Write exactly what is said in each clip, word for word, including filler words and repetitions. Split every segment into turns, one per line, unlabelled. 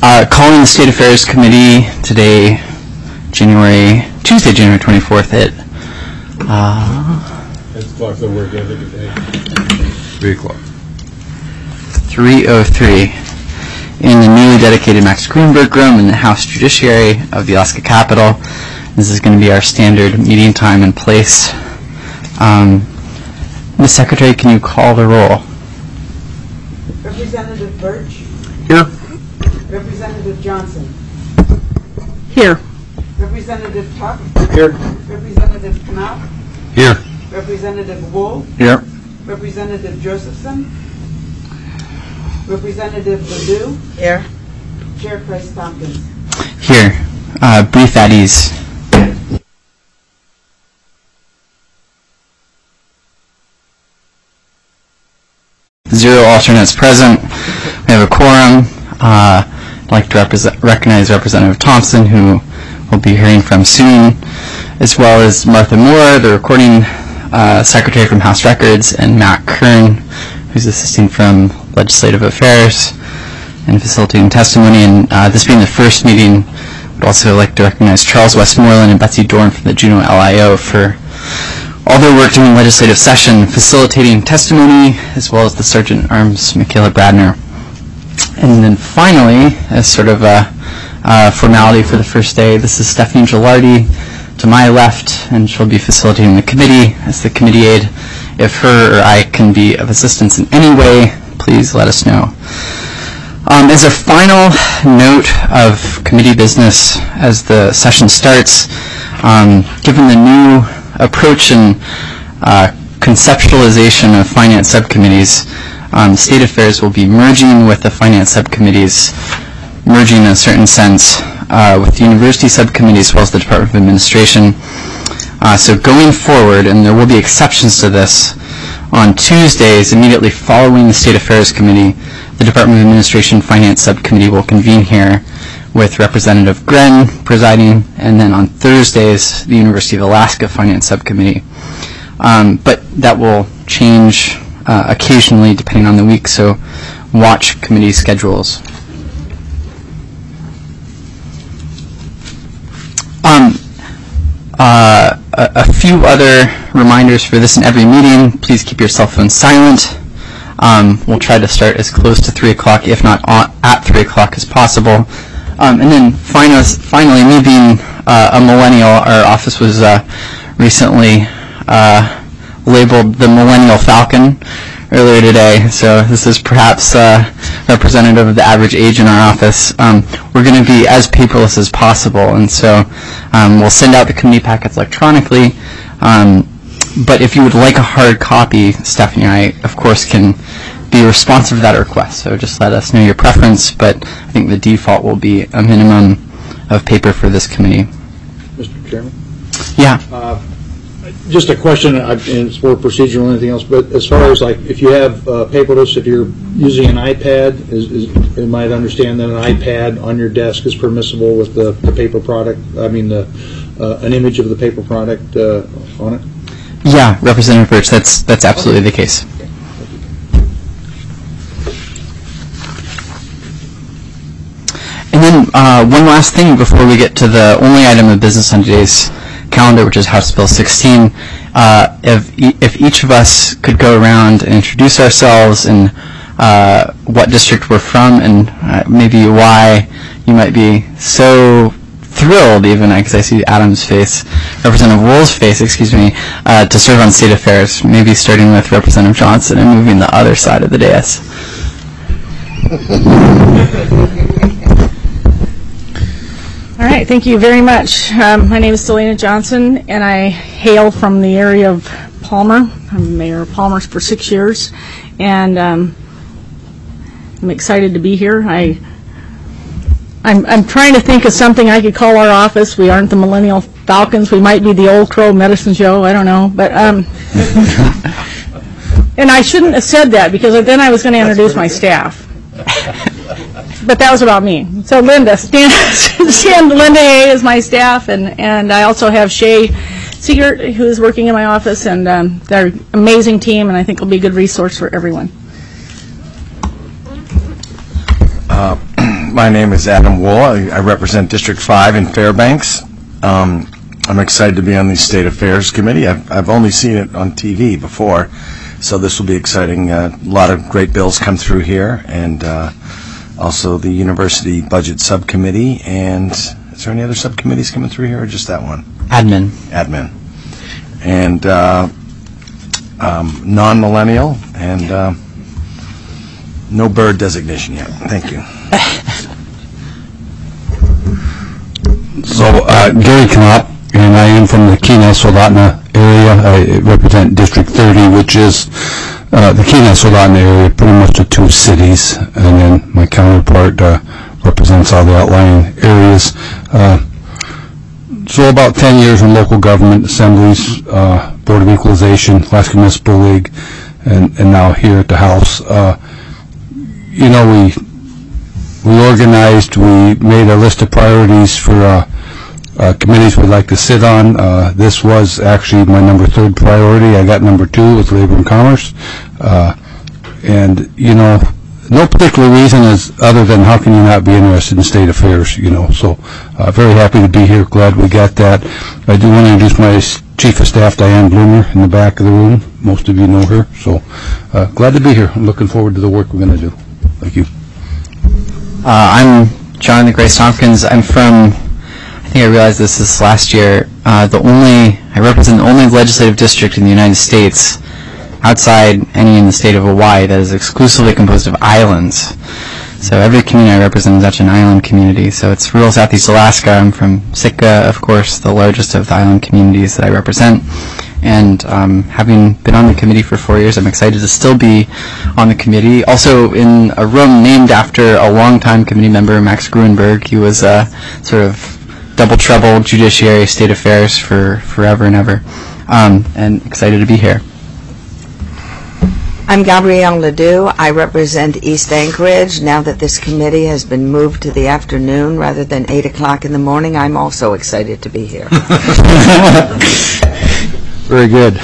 Uh, calling the State Affairs Committee today, January Tuesday, January twenty-fourth at uh,
o'clock that we're together today. Three o'clock.
three oh three in the newly dedicated Max Greenberg Room in the House Judiciary of the Alaska Capitol. This is going to be our standard meeting time and place. Um, Miz Secretary, can you call the roll?
Representative Birch.
Here.
Representative Johnson.
Here.
Representative Tuck.
Here.
Representative Knopf.
Here.
Representative Wool.
Here.
Representative Josephson. Representative Ledoux. Here. Chair Price Tompkins.
Here. Uh, brief at ease. Zero alternates present. We have a quorum. Uh, I'd like to represent, recognize Representative Thompson, who we'll be hearing from soon, as well as Martha Moore, the recording uh, secretary from House Records, and Matt Kern, who's assisting from Legislative Affairs and facilitating testimony. And uh, this being the first meeting, I'd also like to recognize Charles Westmoreland and Betsy Dorn from the Juneau L I O for all their work during legislative session, facilitating testimony, as well as the Sergeant at Arms, Michaela Bradner. And then finally, as sort of a, a formality for the first day, this is Stephanie Gilardi to my left, and she'll be facilitating the committee as the committee aide. If her or I can be of assistance in any way, please let us know. Um, as a final note of committee business as the session starts, um, given the new approach and uh, conceptualization of finance subcommittees, um, state affairs will be merging with the finance subcommittees, merging in a certain sense uh, with the university subcommittee as well as the Department of Administration. Uh, so going forward, and there will be exceptions to this, on Tuesdays immediately following the State Affairs Committee, the Department of Administration Finance Subcommittee will convene here with Representative Gren presiding, and then on Thursdays, the University of Alaska Finance Subcommittee. Um, but that will change uh, occasionally depending on the week, so watch committee schedules. Um, uh, a, a few other reminders for this and every meeting. Please keep your cell phone silent. Um, we'll try to start as close to three o'clock, if not on, at three o'clock as possible. Um, and then finally, finally, me being uh, a millennial, our office was uh, recently uh, labeled the Millennial Falcon earlier today. So this is perhaps uh, representative of the average age in our office. Um, we're going to be as paperless as possible, and so um, we'll send out the committee packets electronically. Um, but if you would like a hard copy, Stephanie and I, of course, can be responsive to that request. So just let us know your preference, but I think the default will be a minimum of paper for this committee.
Mister Chairman?
Yeah.
Uh, just a question, and it's more procedural than anything else, but as far as like if you have uh, paperless, if you're using an iPad, is, is, you might understand that an iPad on your desk is permissible with the, the paper product, I mean the, uh, an image of the paper product uh, on it?
Yeah, Representative Birch, that's, that's absolutely okay. The case. And then uh, one last thing before we get to the only item of business on today's calendar, which is House Bill sixteen. Uh, if, e if each of us could go around and introduce ourselves and uh, what district we're from and uh, maybe why you might be so thrilled, even because I see Adam's face, Representative Wool's face, excuse me, uh, to serve on state affairs, maybe starting with Representative Johnson and moving the other side of the dais.
All right, thank you very much. Um, my name is Selena Johnson, and I hail from the area of Palmer. I'm Mayor of Palmer for six years, and um, I'm excited to be here. I, I'm, I'm trying to think of something I could call our office. We aren't the Millennial Falcons. We might be the Old Crow Medicine Show. I don't know, but um, and I shouldn't have said that because then I was going to introduce my staff. But that was about me. So Linda, Stan, Stan, Linda A. is my staff, and, and I also have Shay Seegert, who is working in my office, and um, they're an amazing team, and I think will be a good resource for everyone.
Uh, My name is Adam Wool. I, I represent District five in Fairbanks. Um, I'm excited to be on the State Affairs Committee. I've, I've only seen it on T V before, so this will be exciting. Uh, a lot of great bills come through here, and uh, also the University Budget Subcommittee. And is there any other subcommittees coming through here, or just that one?
Admin.
Admin. And uh, um, non-millennial, and uh, no bird designation yet. Thank you.
So, uh, Gary Knopp, and I am from the Keenan-Soldotna area. I represent District thirty, which is uh, the Keenan-Soldotna area, pretty much the two cities, and then my counterpart uh, represents all the outlying areas. Uh, so about ten years in local government assemblies, uh, Board of Equalization, Alaska Municipal League, and, and now here at the House. Uh, you know, we we organized, we made a list of priorities for uh, uh, committees we'd like to sit on. Uh, this was actually my number third priority. I got number two with Labor and Commerce. Uh, and, you know, no particular reason is other than how can you not be interested in state affairs, you know. So uh, very happy to be here. Glad we got that. I do want to introduce my Chief of Staff, Diane Bloomer, in the back of the room. Most of you know her. So uh, glad to be here. I'm looking forward to the work we're going to do. Thank you.
Uh, I'm John the Grace Tompkins. I'm from, I think I realized this this last year, uh, the only, I represent the only legislative district in the United States outside any in the state of Hawaii that is exclusively composed of islands. So every community I represent is actually an island community. So it's rural Southeast Alaska. I'm from Sitka, of course, the largest of the island communities that I represent. And um, having been on the committee for four years, I'm excited to still be on the committee. Also in a room named after a longtime committee member, Max Gruenberg. He was a sort of double trouble judiciary state affairs for forever and ever. Um, and excited to be here.
I'm Gabrielle Ledoux. I represent East Anchorage. Now that this committee has been moved to the afternoon rather than eight o'clock in the morning, I'm also excited to be here.
Very good.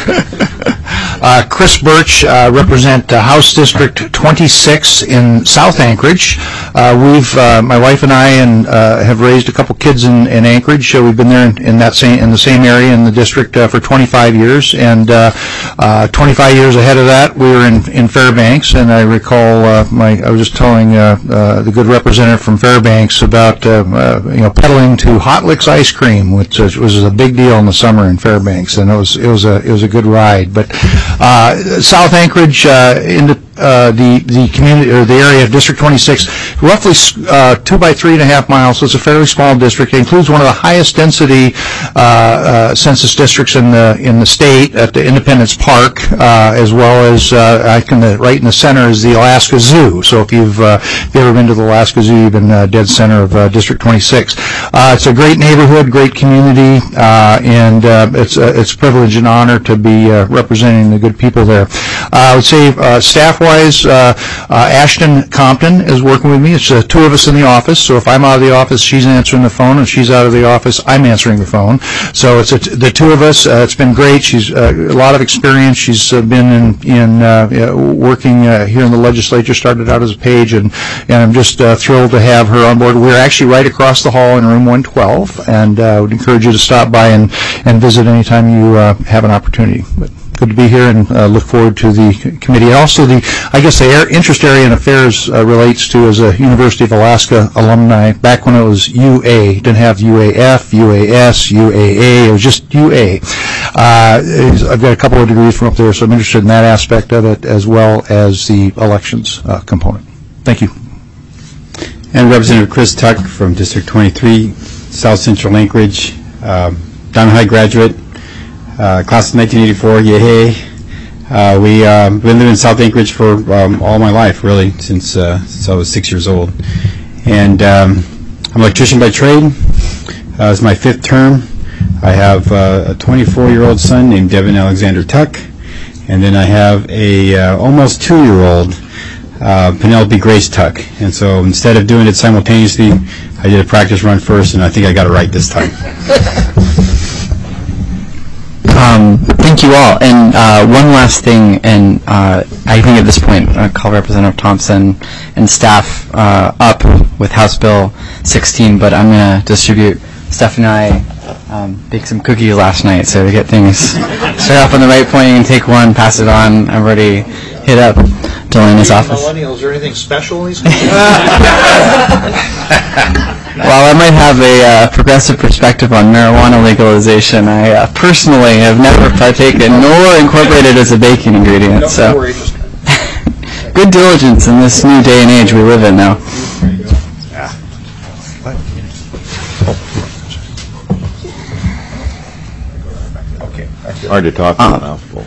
Uh, Chris Birch, uh, represent uh, House District twenty-six in South Anchorage. Uh, we've, uh, my wife and I, and uh, have raised a couple kids in, in Anchorage. So we've been there in, in that same in the same area in the district uh, for twenty-five years, and uh, uh, twenty-five years ahead of that, we were in, in Fairbanks. And I recall uh, my I was just telling uh, uh, the good representative from Fairbanks about uh, uh, you know pedaling to Hot Licks ice cream, which was, was a big deal in the summer in Fairbanks, and it was it was a it was a good ride, but. Uh, South Anchorage, uh, in the, uh, the the community or the area of District twenty-six, roughly uh, two by three and a half miles. So it's a fairly small district. It includes one of the highest density uh, uh, census districts in the in the state at the Independence Park, uh, as well as uh, I can uh, right in the center is the Alaska Zoo. So if you've uh, if you've ever been to the Alaska Zoo, you've been uh, dead center of uh, District twenty-six. Uh, it's a great neighborhood, great community, uh, and uh, it's uh, it's a privilege and honor to be uh, representing the good people there. Uh, I would say uh, staff-wise, uh, uh, Ashton Compton is working with me. It's uh, two of us in the office, so if I'm out of the office, she's answering the phone, and if she's out of the office, I'm answering the phone. So it's a t- the two of us. Uh, it's been great. She's uh, a lot of experience. She's uh, been in, in uh, working uh, here in the legislature, started out as a page, and, and I'm just uh, thrilled to have her on board. We're actually right across the hall in room one twelve, and I uh, would encourage you to stop by and, and visit anytime you uh, have an opportunity. But good to be here, and uh, look forward to the committee. And also, the I guess the air, interest area in affairs uh, relates to as a University of Alaska alumni. Back when it was U A, didn't have U A F, U A S, U A A. It was just U A. Uh, I've got a couple of degrees from up there, so I'm interested in that aspect of it as well as the elections uh, component. Thank you.
And Representative Chris Tuck from District twenty-three, South Central Anchorage, um, Diamond High graduate. Uh, class of nineteen eighty-four, yay. Uh, we uh, been living in South Anchorage for um, all my life, really, since, uh, since I was six years old. And um, I'm an electrician by trade. Uh, it's my fifth term. I have uh, a twenty-four-year-old son named Devin Alexander Tuck, and then I have a uh, almost two-year-old uh, Penelope Grace Tuck. And so instead of doing it simultaneously, I did a practice run first, and I think I got it right this time.
Um, thank thank you all. And uh, one last thing, and uh, I think at this point I'll call Representative Thompson and staff uh, up with House Bill sixteen, but I'm going to distribute. Steph and I um, baked some cookies last night, so to get things start off on the right point, you can take one, pass it on. I've already hit up Delana's office.
Millennials, are anything special in these?
While I might have a uh, progressive perspective on marijuana legalization, I uh, personally have never partaken nor incorporated as a baking ingredient.
Don't
So,
worry, just
good diligence in this new day and age we live in now.
Hard to talk to a mouthful.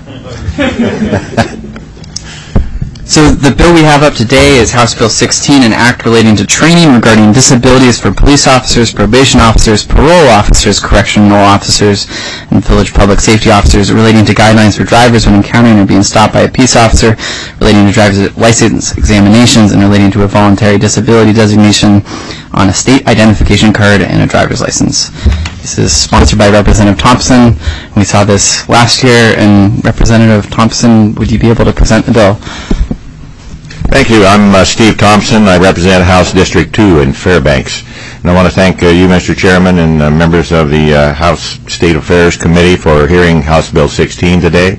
So the bill we have up today is House Bill sixteen, an act relating to training regarding disabilities for police officers, probation officers, parole officers, correctional officers, and village public safety officers, relating to guidelines for drivers when encountering or being stopped by a peace officer, relating to driver's license examinations, and relating to a voluntary disability designation on a state identification card and a driver's license. This is sponsored by Representative Thompson. We saw this last year, and Representative Thompson, would you be able to present the bill?
Thank you. I'm uh, Steve Thompson. I represent House District two in Fairbanks. And I want to thank uh, you, Mister Chairman, and uh, members of the uh, House State Affairs Committee for hearing House Bill sixteen today.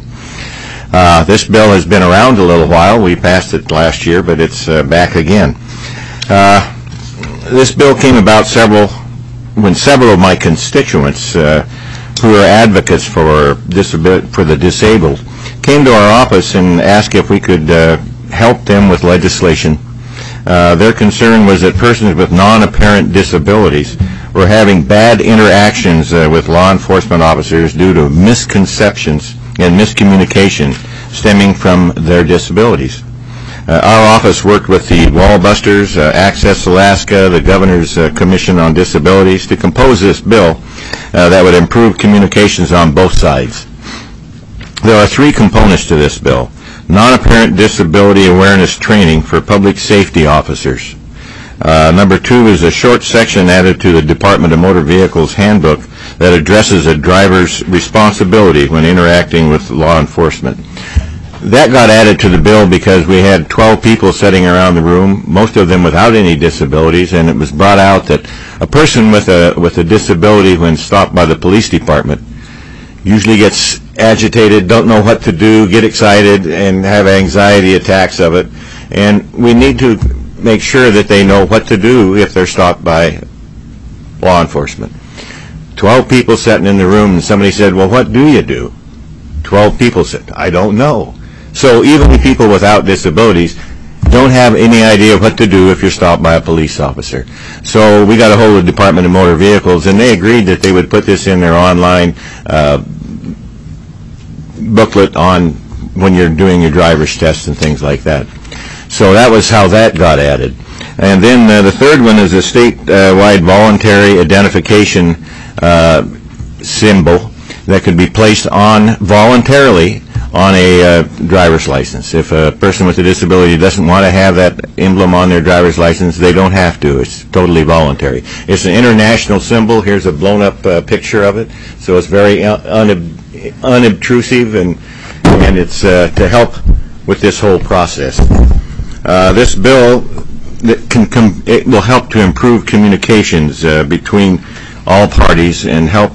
Uh, this bill has been around a little while. We passed it last year, but it's uh, back again. Uh, this bill came about several when several of my constituents uh, who are advocates for disabil- for the disabled came to our office and asked if we could uh, help them with legislation. Uh, their concern was that persons with non-apparent disabilities were having bad interactions uh, with law enforcement officers due to misconceptions and miscommunication stemming from their disabilities. Uh, our office worked with the Wallbusters, uh, Access Alaska, the Governor's uh, Commission on Disabilities to compose this bill uh, that would improve communications on both sides. There are three components to this bill. Non-apparent disability awareness training for public safety officers. Uh, number two is a short section added to the Department of Motor Vehicles handbook that addresses a driver's responsibility when interacting with law enforcement. That got added to the bill because we had twelve people sitting around the room, most of them without any disabilities, and it was brought out that a person with a with a disability when stopped by the police department usually gets agitated, don't know what to do, get excited, and have anxiety attacks of it. And we need to make sure that they know what to do if they're stopped by law enforcement. Twelve people sitting in the room, and somebody said, well, what do you do? Twelve people said, I don't know. So even people without disabilities don't have any idea what to do if you're stopped by a police officer. So we got a hold of the Department of Motor Vehicles, and they agreed that they would put this in their online uh, booklet on when you're doing your driver's test and things like that. So that was how that got added. And then uh, the third one is a statewide voluntary identification uh, symbol that could be placed on voluntarily on a uh, driver's license. If a person with a disability doesn't want to have that emblem on their driver's license, they don't have to. It's totally voluntary. It's an international symbol. Here's a blown-up uh, picture of it. So it's very un- unob- unobtrusive, and and it's uh, to help with this whole process. Uh, this bill that can com- it will help to improve communications uh, between all parties and help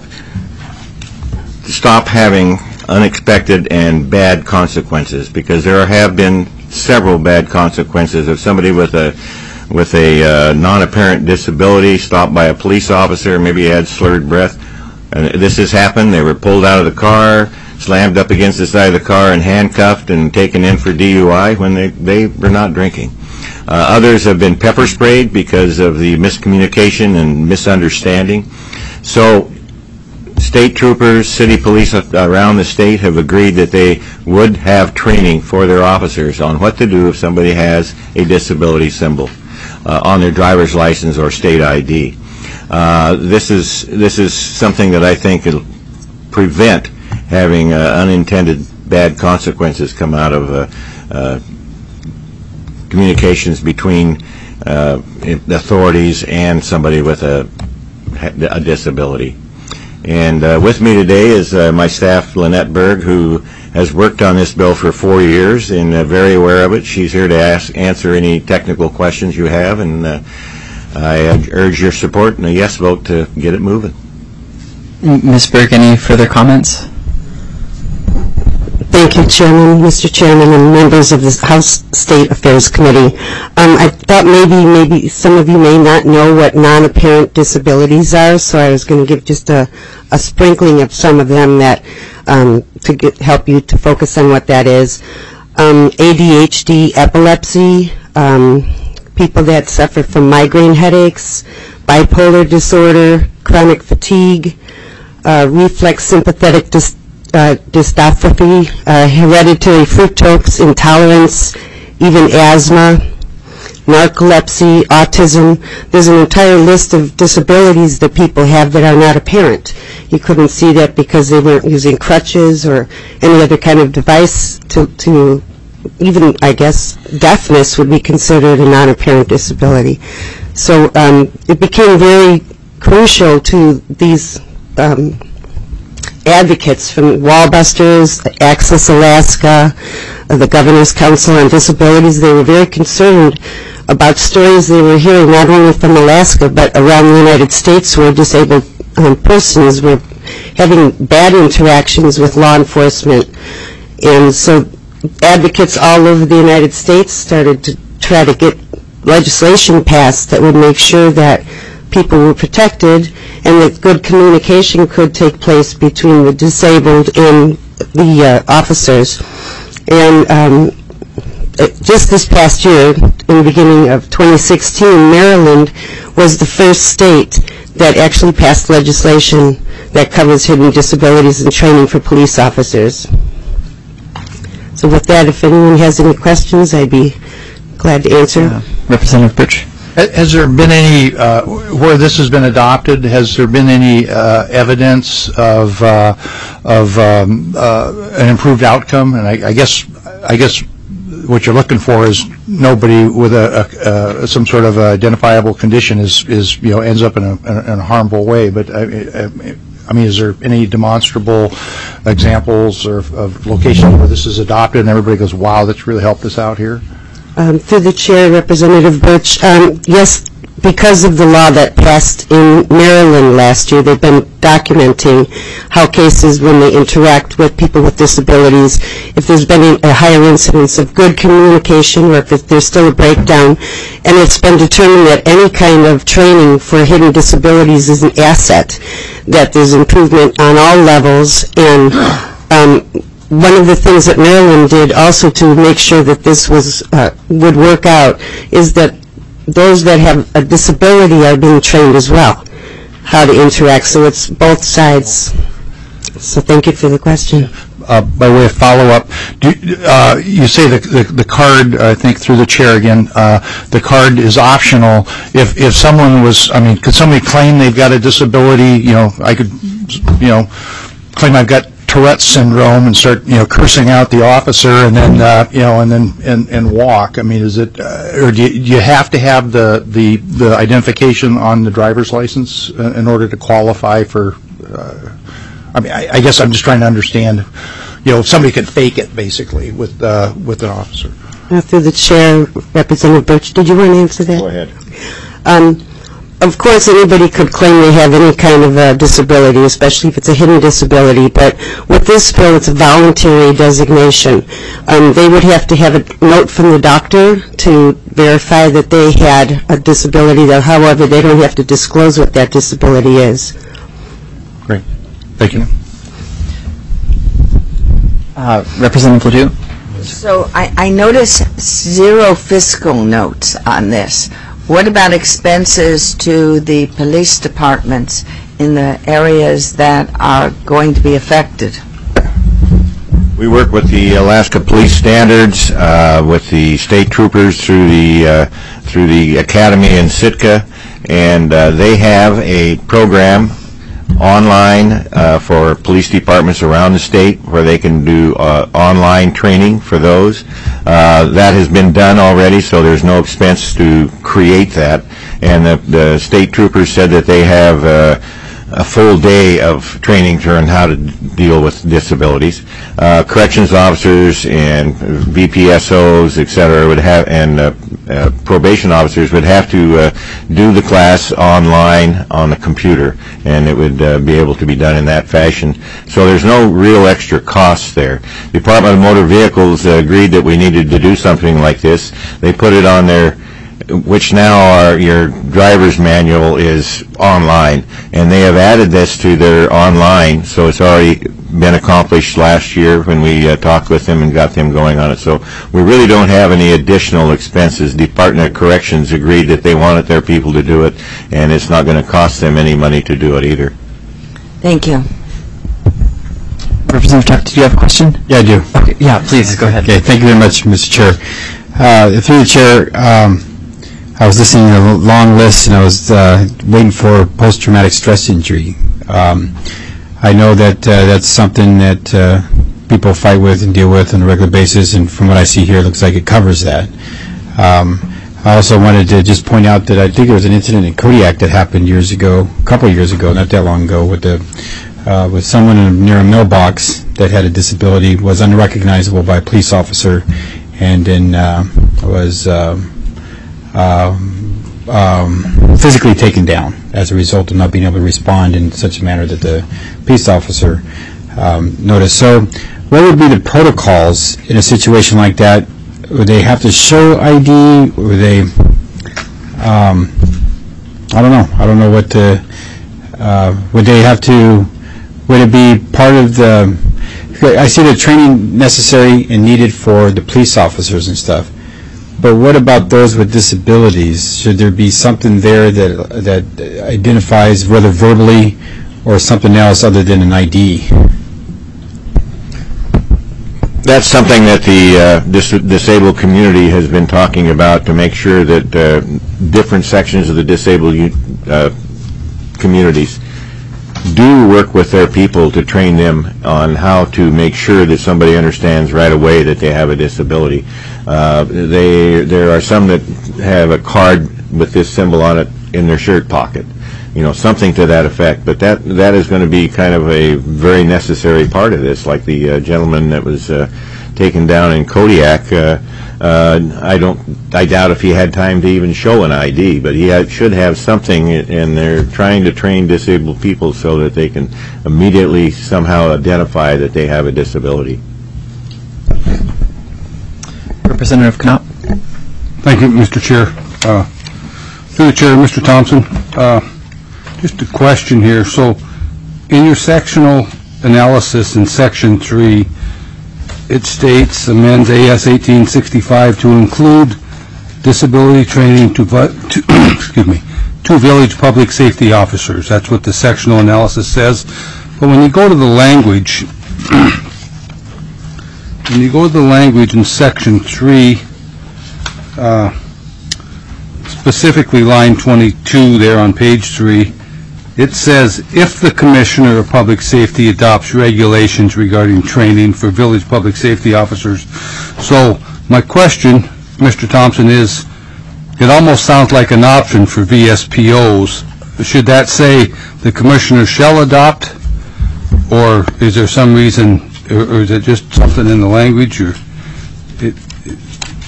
stop having unexpected and bad consequences, because there have been several bad consequences of somebody with a with a uh, non-apparent disability stopped by a police officer, maybe he had slurred breath. And this has happened. They were pulled out of the car, slammed up against the side of the car, and handcuffed and taken in for D U I when they, they were not drinking. Uh, others have been pepper sprayed because of the miscommunication and misunderstanding. So state troopers, city police around the state have agreed that they would have training for their officers on what to do if somebody has a disability symbol uh, on their driver's license or state I D. Uh, this is this is something that I think will prevent having uh, unintended bad consequences come out of uh, uh, communications between uh, authorities and somebody with a, a disability. And uh, with me today is uh, my staff, Lynette Berg, who has worked on this bill for four years and uh, very aware of it. She's here to ask, answer any technical questions you have, and uh, I urge your support and a yes vote to get it moving.
Miz Berg, any further comments?
Thank you, Chairman, Mister Chairman, and members of the House State Affairs Committee. Um, I thought maybe, maybe some of you may not know what non-apparent disabilities are, so I was going to give just a, a sprinkling of some of them that um, to get, help you to focus on what that is. Um, A D H D, epilepsy, um, people that suffer from migraine headaches, bipolar disorder, chronic fatigue, uh, reflex sympathetic dis Uh, dystrophy, uh, hereditary fructose intolerance, even asthma, narcolepsy, autism. There's an entire list of disabilities that people have that are not apparent. You couldn't see that because they weren't using crutches or any other kind of device to, to even, I guess, deafness would be considered a non-apparent disability. So um, it became very crucial to these um, advocates from Wallbusters, Access Alaska, uh, the Governor's Council on Disabilities. They were very concerned about stories they were hearing not only from Alaska but around the United States where disabled um, persons were having bad interactions with law enforcement. And so advocates all over the United States started to try to get legislation passed that would make sure that people were protected and that good communication could take place between the disabled and the uh, officers. And um, just this past year, in the beginning of twenty sixteen, Maryland was the first state that actually passed legislation that covers hidden disabilities and training for police officers. So with that, if anyone has any questions, I'd be glad to answer.
Uh, Representative Birch.
Has there been any, uh, where this has been adopted, has there been any uh, evidence of uh, of um, uh, an improved outcome? And I, I guess I guess what you're looking for is nobody with a, a, a some sort of identifiable condition is is you know ends up in a, in a harmful way. But I, I, I mean, is there any demonstrable examples or of locations where this is adopted and everybody goes, "Wow, that's really helped us out here"?
Um, through the chair, Representative Birch, um, yes, because of the law that passed in Maryland last year, they've been documenting how cases, when they interact with people with disabilities, if there's been a, a higher incidence of good communication or if it, there's still a breakdown, and it's been determined that any kind of training for hidden disabilities is an asset, that there's improvement on all levels, and um, one of the things that Maryland did also to make sure that this was uh, would work out is that those that have a disability are being trained as well how to interact. So it's both sides. So thank you for the question.
Uh, by way of follow-up, do, uh, you say the, the, the card, I think through the chair again, uh, the card is optional. If, if someone was, I mean, could somebody claim they've got a disability, you know, I could, you know, claim I've got Tourette's syndrome and start, you know, cursing out the officer and then, uh, you know, and then and, and walk. I mean, is it, uh, or do you, do you have to have the, the the identification on the driver's license uh, in order to qualify for? Uh, I mean, I, I guess I'm just trying to understand. You know, if somebody could fake it basically with uh, with an officer.
Uh, through the chair, Representative Birch, did you want to answer that?
Go ahead.
Um, Of course, anybody could claim they have any kind of uh, disability, especially if it's a hidden disability, but with this bill, it's a voluntary designation. Um, they would have to have a note from the doctor to verify that they had a disability, though, however, they don't have to disclose what that disability is.
Great. Thank you.
Uh, Representative Ledoux.
So I, I notice zero fiscal notes on this. What about expenses to the police departments in the areas that are going to be affected?
We work with the Alaska Police Standards, uh, with the state troopers through the uh, through the academy in Sitka, and uh, they have a program online uh, for police departments around the state where they can do uh, online training for those. Uh, that has been done already, so there's no expense to create that. And the, the state troopers said that they have uh, a full day of training to learn how to deal with disabilities. Uh, corrections officers and V P S Os, et cetera, would have, and uh, uh, probation officers would have to uh, do the class online on the computer, and it would uh, be able to be done in that fashion. So there's no real extra cost there. The Department of Motor Vehicles uh, agreed that we needed to do something like this. They put it on their, which now are your driver's manual is online, and they have added this to their online, so it's already been accomplished last year when we uh, talked with them and got them going on it. So we really don't have any additional expenses. Department of Corrections agreed that they wanted their people to do it, and it's not going to cost them any money to do it either.
Thank you.
Representative Tuck, did you have a question?
Yeah, I do.
Okay, yeah, please, go ahead.
Okay, thank you very much, Mister Chair. Uh, through the Chair, um, I was listening to a long list, and I was uh, waiting for post-traumatic stress injury. Um, I know that uh, that's something that uh, people fight with and deal with on a regular basis, and from what I see here, it looks like it covers that. Um, I also wanted to just point out that I think there was an incident in Kodiak that happened years ago, a couple of years ago, not that long ago, with the uh, with someone in, near a mailbox that had a disability, was unrecognizable by a police officer, and then uh, was uh, uh, um, physically taken down as a result of not being able to respond in such a manner that the police officer um, noticed. So what would be the protocols in a situation like that? Would they have to show I D? Would they, um, I don't know. I don't know what the, uh, would they have to, would it be part of the, I see the training necessary and needed for the police officers and stuff. But what about those with disabilities? Should there be something there that that identifies whether verbally or something else other than an I D?
That's something that the uh, dis disabled community has been talking about, to make sure that uh, different sections of the disabled uh, communities do work with their people to train them on how to make sure that somebody understands right away that they have a disability. Uh, they, there are some that have a card with this symbol on it in their shirt pocket, you know, something to that effect. But that that is going to be kind of a very necessary part of this, like the uh, gentleman that was uh, taken down in Kodiak. Uh, uh, I don't, I doubt if he had time to even show an I D, but he had, should have something, and they're trying to train disabled people so that they can immediately somehow identify that they have a disability.
Representative Knopp.
Thank you, Mister Chair. Uh, through the Chair, Mister Thompson, uh, just a question here. So, in your sectional analysis in Section three, it states amends A S eighteen sixty-five to include disability training to, to excuse me, to village public safety officers. That's what the sectional analysis says. But when you go to the language, when you go to the language in Section three, uh, specifically line twenty-two there on page three, it says, if the Commissioner of Public Safety adopts regulations regarding training for village public safety officers. So my question, Mister Thompson, is, it almost sounds like an option for V S P Os. Should that say the Commissioner shall adopt, or is there some reason, or, or is it just something in the language? Or it, it,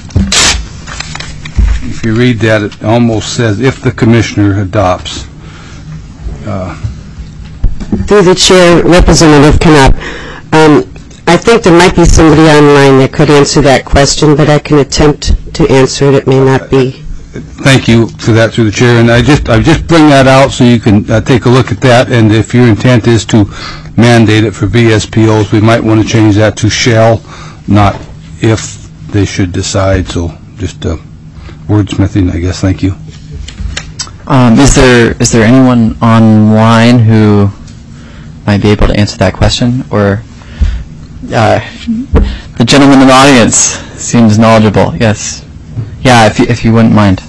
if you read that, it almost says, if the Commissioner adopts. Uh,
Through the Chair, Representative Knopp, um, I think there might be somebody online that could answer that question, but I can attempt to answer it. It may not be.
Thank you for that, through the Chair. And I just I just bring that out so you can uh, take a look at that. And if your intent is to mandate it for V S P Os, we might want to change that to shall, not if they should decide. So just uh, wordsmithing, I guess. Thank you.
Um, is there is there anyone online who might be able to answer that question? Or uh, the gentleman in the audience seems knowledgeable. Yes. Yeah, if you, if you wouldn't mind.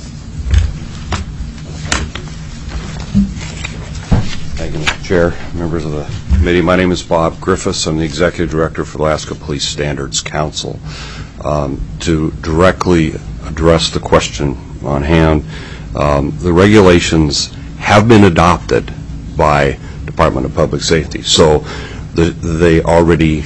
Thank you, Mister Chair, members of the committee. My name is Bob Griffiths. I'm the Executive Director for Alaska Police Standards Council. Um, to directly address the question on hand, Um, the regulations have been adopted by Department of Public Safety. So the, they already,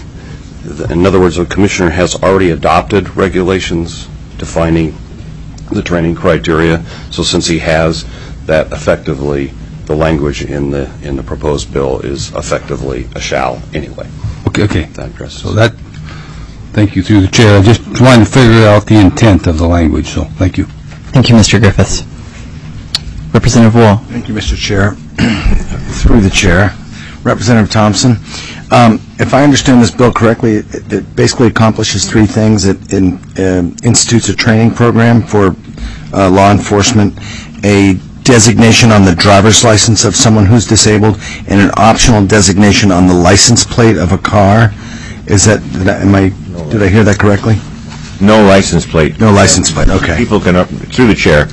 in other words, the Commissioner has already adopted regulations defining the training criteria. So since he has that, effectively, the language in the in the proposed bill is effectively a shall anyway.
Okay, okay.
That addresses.
So that, thank you through the chair. I just wanted to figure out the intent of the language, so thank you.
Thank you, Mister Griffiths. Representative Wool.
Thank you, Mister Chair. Through the chair, Representative Thompson. Um, if I understand this bill correctly, it, it basically accomplishes three things. It in, uh, institutes a training program for uh, law enforcement, a designation on the driver's license of someone who's disabled, and an optional designation on the license plate of a car. Is that, did I, am I, did I hear that correctly?
No license plate.
No license plate, okay.
People can, uh, through the chair,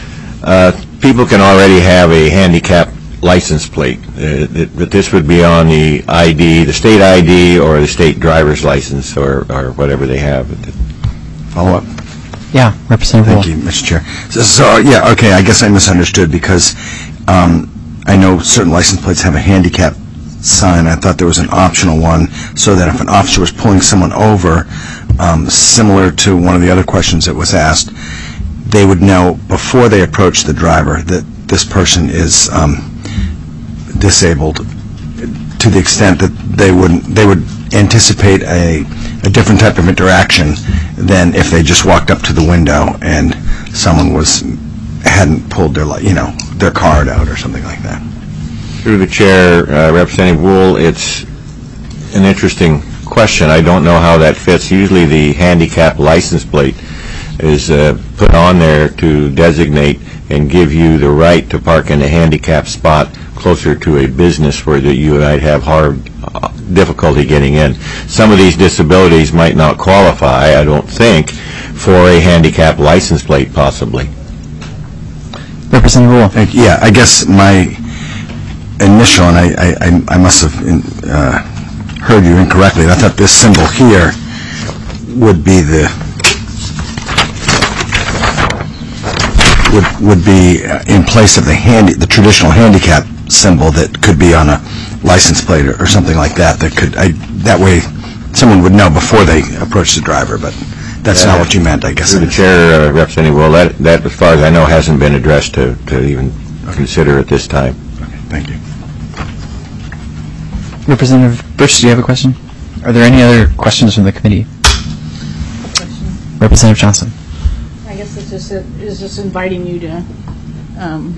uh, people can already have a handicap license plate, uh, it, but this would be on the I D, the state I D, or the state driver's license, or, or whatever they have.
Follow up?
Yeah, Representative
Thank
Wool.
you, Mister Chair. So, so, yeah, okay, I guess I misunderstood because um, I know certain license plates have a handicap sign. I thought there was an optional one so that if an officer was pulling someone over, um, similar to one of the other questions that was asked, they would know before they approach the driver that this person is um, disabled, to the extent that they would they would anticipate a, a different type of interaction than if they just walked up to the window and someone was hadn't pulled their li- you know their card out or something like that.
Through the chair, uh, Representative Wool, it's an interesting question. I don't know how that fits. Usually the handicap license plate is uh, put on there to designate and give you the right to park in a handicap spot closer to a business where that you might have hard uh, difficulty getting in. Some of these disabilities might not qualify, I don't think, for a handicap license plate, possibly.
Representative Wool.
Thank you. Yeah, I guess my initial, and I, I, I must have uh, heard you incorrectly. I thought this symbol here would be the would would be in place of the handy the traditional handicap symbol that could be on a license plate or, or something like that. That could I that way someone would know before they approach the driver. But that's
Yeah,
not what you meant, I guess.
Through the chair, uh, Representative Wool, that, that, as far as I know, hasn't been addressed to, to even consider at this time.
Okay, thank you.
Representative Bush, do you have a question? Are there any other questions from the committee? Representative Johnson.
I guess it's just, it's just inviting you to um,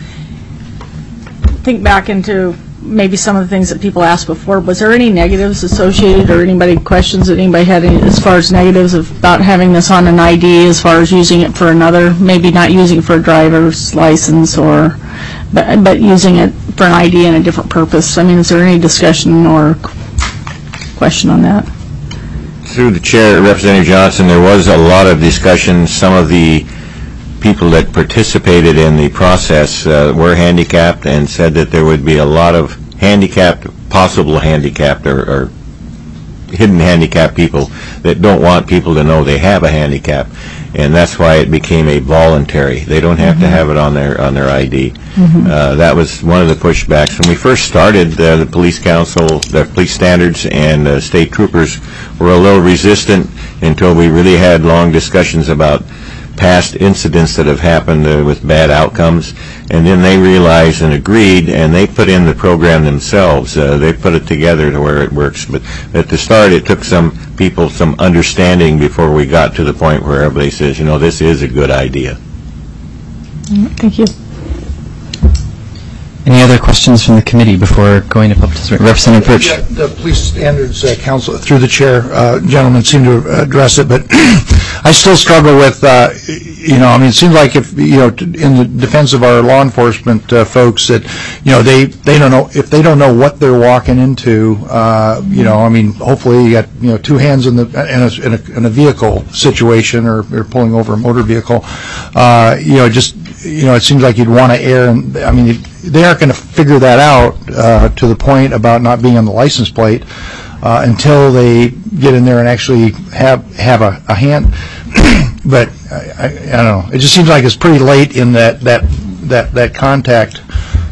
think back into maybe some of the things that people asked before. Was there any negatives associated, or anybody questions that anybody had any, as far as negatives about having this on an I D, as far as using it for another, maybe not using it for a driver's license, or but, but using it for an I D and a different purpose? I mean, is there any discussion or question on that?
Through the chair, Representative Johnson, there was a lot of discussion. Some of the people that participated in the process uh, were handicapped and said that there would be a lot of handicapped, possible handicapped or, or hidden handicapped people that don't want people to know they have a handicap, and that's why it became a voluntary. They don't have mm-hmm. to have it on their on their I D. Mm-hmm. Uh, that was one of the pushbacks. When we first started, uh, the police council, the police standards, and uh, state troopers were a little resistant until we really had long discussions about past incidents that have happened uh, with bad outcomes, and then they realized and agreed, and they put in the program themselves. Uh, they put it together to where it works. But at the start, it took some people some understanding before we got to the point where everybody says, you know, this is a good idea.
Thank you.
Any other questions from the committee before going to public testimony? Representative Birch.
Yeah, the Police Standards uh, Council, through the chair, uh, gentlemen seem to address it, but I still struggle with, uh, you know, I mean, it seems like if, you know, in the defense of our law enforcement uh, folks that, you know, they, they don't know, if they don't know what they're walking into, uh, you know, I mean, hopefully you got, you know, two hands in the, in a, in a, in a vehicle situation or, or pulling over a motor vehicle, uh, you know, just, you know, it seems like you'd want to err, and I mean, it, they aren't going to figure that out uh, to the point about not being on the license plate uh, until they get in there and actually have have a, a hand. But I, I, I don't know. It just seems like it's pretty late in that that that that contact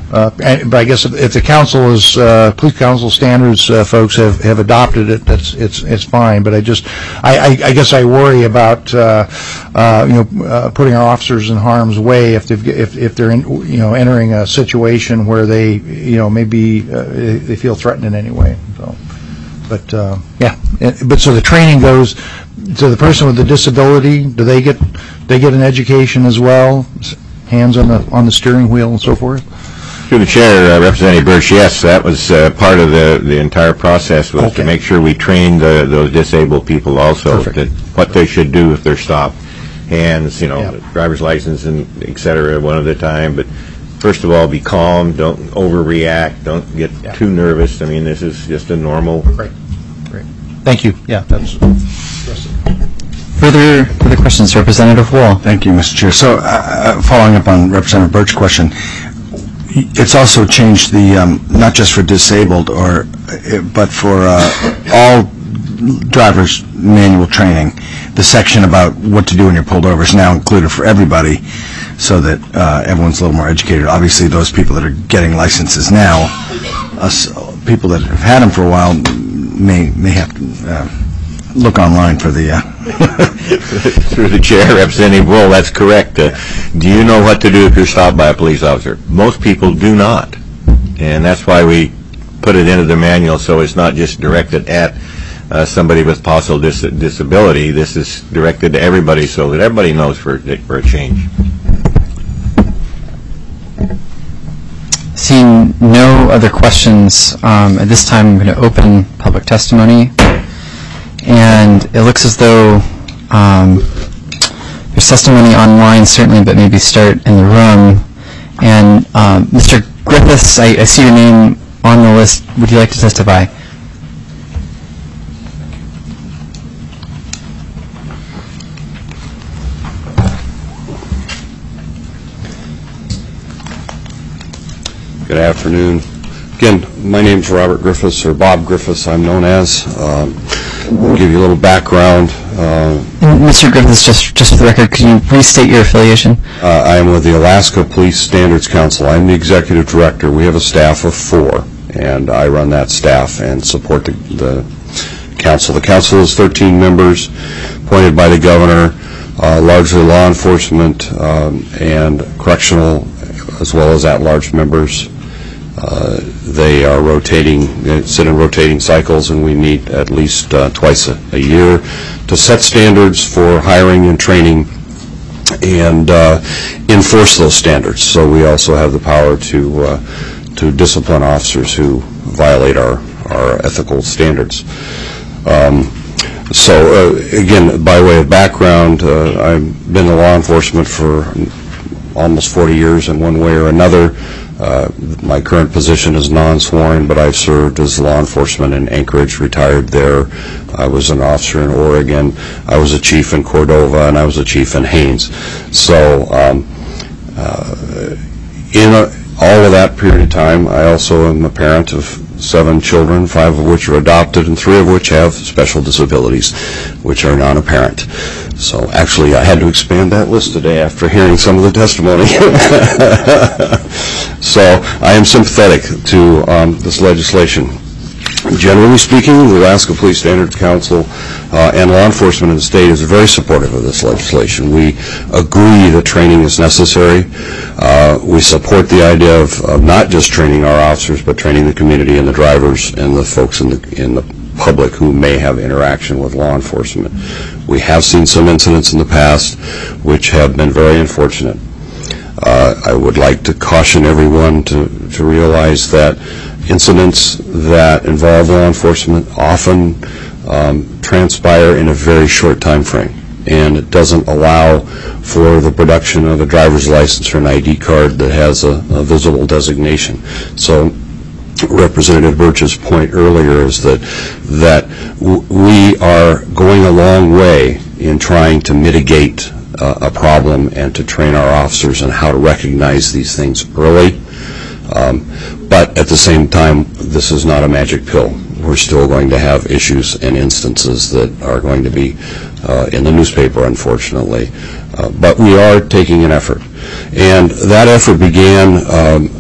Uh, and, but I guess if, if the council is, uh, police council standards uh, folks have, have adopted it, that's it's it's fine. But I just, I, I, I guess I worry about uh, uh, you know uh, putting our officers in harm's way if they if if they're in, you know entering a situation where they you know maybe uh, they feel threatened in any way. So, but uh, yeah, but so the training goes to the person with the disability. Do they get they get an education as well? Hands on the on the steering wheel and so forth.
Through the chair, uh, Representative Birch, yes, that was uh, part of the, the entire process was
Okay.
to make sure we trained the, those disabled people also that what they should do if they're stopped. Hands, you know,
Yep.
driver's license and et cetera, one at a time. But first of all, be calm. Don't overreact. Don't get
Yeah.
too nervous. I mean, this is just a normal.
Great, great. Thank you. Yeah, that's.
Further, further questions, Representative Wall.
Thank you, Mister Chair. So, uh, following up on Representative Birch's question, it's also changed the, um, not just for disabled, or, uh, but for uh, all drivers' manual training. The section about what to do when you're pulled over is now included for everybody, so that uh, everyone's a little more educated. Obviously, those people that are getting licenses now, us people that have had them for a while, may may have to uh, look online for the. Uh
Through the chair, Representative Wool, that's correct. Uh, do you know what to do if you're stopped by a police officer? Most people do not, and that's why we put it into the manual, so it's not just directed at uh, somebody with possible dis disability. This is directed to everybody, so that everybody knows for for a change.
Seeing no other questions, um, at this time I'm going to open public testimony. And it looks as though um, there's testimony online, certainly, but maybe start in the room. And um, Mister Griffiths, I, I see your name on the list. Would you like to testify?
Good afternoon. Again, my name's Robert Griffiths, or Bob Griffiths, I'm known as. Um, I'll give you a little background. Uh,
And Mister Griffiths, just, just for the record, could you restate your affiliation?
uh, I am with the Alaska Police Standards Council. I'm the executive director. We have a staff of four, and I run that staff and support the, the council. The council is thirteen members appointed by the governor, uh, largely law enforcement um, and correctional, as well as at-large members. Uh, they are rotating, they sit in rotating cycles, and we meet at least uh, twice a, a year to set standards for hiring and training and uh, enforce those standards. So we also have the power to uh, to discipline officers who violate our, our ethical standards. Um, so uh, again, by way of background, uh, I've been in law enforcement for almost forty years in one way or another. Uh, my current position is non-sworn, but I've served as law enforcement in Anchorage, retired there. I was an officer in Oregon. I was a chief in Cordova, and I was a chief in Haines. So um, uh, in a, all of that period of time, I also am a parent of seven children, five of which are adopted, and three of which have special disabilities, which are non-apparent. So actually, I had to expand that list today after hearing some of the testimony. So I am sympathetic to um, this legislation. Generally speaking, the Alaska Police Standards Council uh, and law enforcement in the state is very supportive of this legislation. We agree that training is necessary. Uh, we support the idea of, of not just training our officers, but training the community and the drivers and the folks in the, in the public who may have interaction with law enforcement. We have seen some incidents in the past which have been very unfortunate. Uh, I would like to caution everyone to, to realize that incidents that involve law enforcement often um, transpire in a very short time frame, and it doesn't allow for the production of a driver's license or an I D card that has a, a visible designation. So Representative Birch's point earlier is that that w we are going a long way in trying to mitigate uh, a problem and to train our officers on how to recognize these things early. Um, but at the same time, this is not a magic pill. We're still going to have issues and instances that are going to be uh, in the newspaper, unfortunately. Uh, but we are taking an effort. And that effort began um,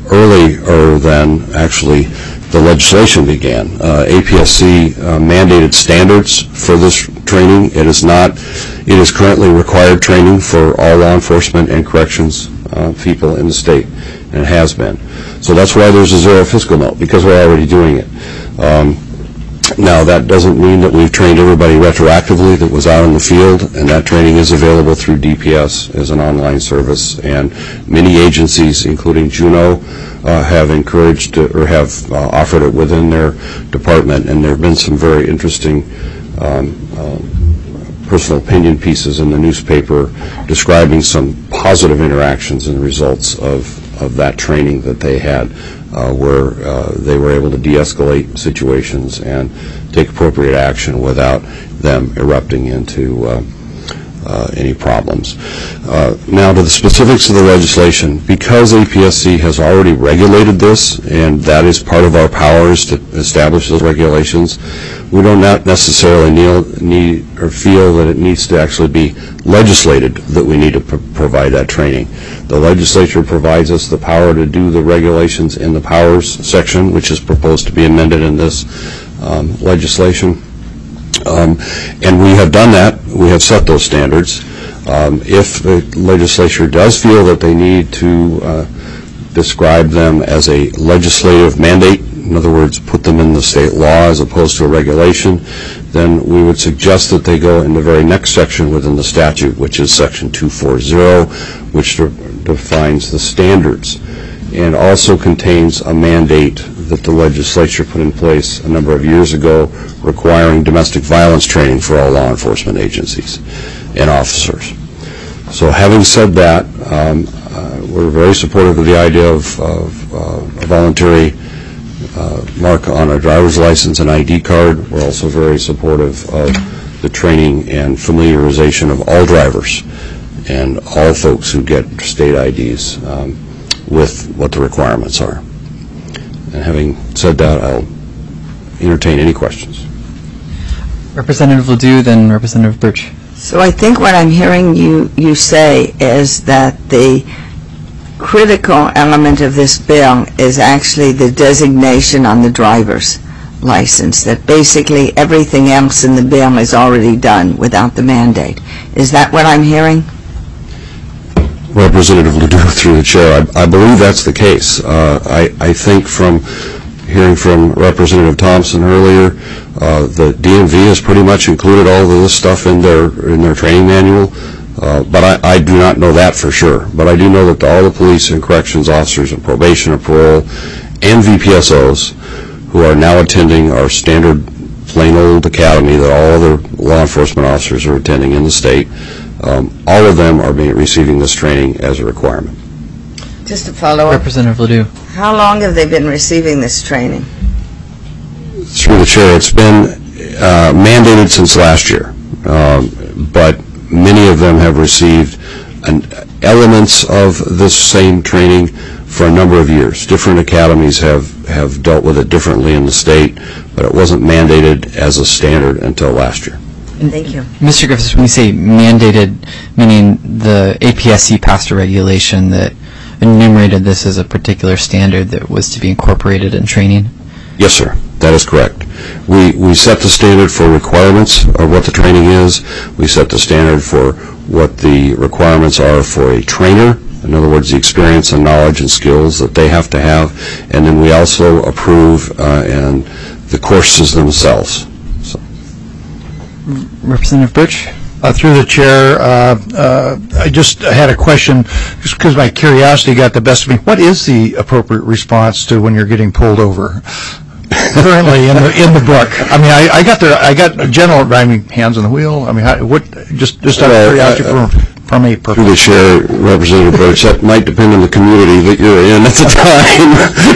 earlier than actually the legislation began. Uh, A P S C uh, mandated standards for this training. It is not, it is currently required training for all law enforcement and corrections uh, people in the state, and it has been. So that's why there's a zero fiscal note, because we're already doing it. Um, Now, that doesn't mean that we've trained everybody retroactively that was out in the field, and that training is available through D P S as an online service. And many agencies, including Juneau, uh, have encouraged uh, or have uh, offered it within their department, and there have been some very interesting um, uh, personal opinion pieces in the newspaper describing some positive interactions and results of, of that training that they had. Uh, where uh, they were able to de-escalate situations and take appropriate action without them erupting into uh, uh, any problems. Uh, now, to the specifics of the legislation, because A P S C has already regulated this, and that is part of our powers to establish those regulations, we do not necessarily need, need or feel that it needs to actually be legislated that we need to pr provide that training. The legislature provides us the power to do the regulations in the powers section, which is proposed to be amended in this um, legislation. Um, and we have done that. We have set those standards. Um, if the legislature does feel that they need to uh, describe them as a legislative mandate, in other words, put them in the state law as opposed to a regulation, then we would suggest that they go in the very next section within the statute, which is section two forty, which de defines the standards and also contains a mandate that the legislature put in place a number of years ago requiring domestic violence training for all law enforcement agencies and officers. So having said that, um, uh, we're very supportive of the idea of, of uh, a voluntary uh, mark on a driver's license and I D card. We're also very supportive of the training and familiarization of all drivers and all folks who get state I Ds um, with what the requirements are. And having said that, I'll entertain any questions.
Representative Ledoux, then Representative Birch.
So I think what I'm hearing you, you say is that the critical element of this bill is actually the designation on the driver's license, that basically everything else in the bill is already done without the mandate. Is that what I'm hearing?
Representative Ledoux, through the chair, I, I believe that's the case. Uh, I, I think from hearing from Representative Thompson earlier, uh, the D M V has pretty much included all of this stuff in their in their training manual, uh, but I, I do not know that for sure. But I do know that all the police and corrections officers and probation and parole and V P S Os who are now attending our standard plain old academy that all other law enforcement officers are attending in the state, Um, all of them are being, receiving this training as a requirement.
Just to follow up,
Representative Ledoux.
how long have they been receiving this training?
Through the chair, it's been uh, mandated since last year, um, but many of them have received an, elements of this same training for a number of years. Different academies have, have dealt with it differently in the state, but it wasn't mandated as a standard until last year.
Thank you.
Mister Griffiths, when you say mandated, meaning the A P S C passed a regulation that enumerated this as a particular standard that was to be incorporated in training?
Yes, sir. That is correct. We, we set the standard for requirements of what the training is. We set the standard for what the requirements are for a trainer, in other words, the experience and knowledge and skills that they have to have, and then we also approve uh, and the courses themselves. So.
Representative Birch?
Uh, through the chair, uh, uh, I just had a question, just because my curiosity got the best of me. What is the appropriate response to when you're getting pulled over? Currently in the in the book. I mean, I, I got the I got general. I mean, hands on the wheel. I mean, how, what? Just just out of curiosity uh, from from a purpose.
Through the chair, Representative Birch, that might depend on the community that you're in at the time.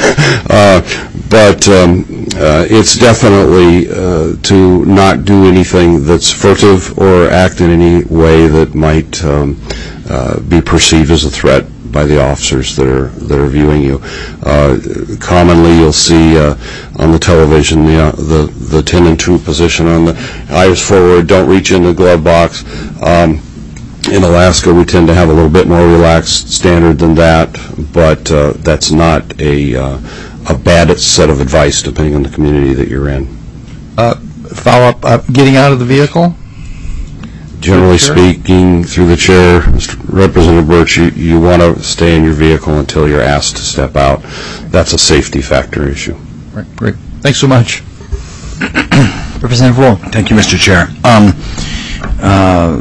uh, but um, uh, it's definitely uh, to not do anything that's furtive or act in any way that might um, uh, be perceived as a threat by the officers that are that are viewing you. Uh, commonly, you'll see uh, on the television the, uh, the the ten and two position on the eyes forward, don't reach in the glove box. Um, in Alaska, we tend to have a little bit more relaxed standard than that, but uh, that's not a, uh, a bad set of advice depending on the community that you're in.
Uh, follow-up, uh, getting out of the vehicle?
Generally
Sure.
speaking, through the chair, Mister Representative Birch, you, you want to stay in your vehicle until you're asked to step out. That's a safety factor issue.
Right, great. Thanks so much.
Representative Wool.
Thank you, Mister Chair. Um, uh,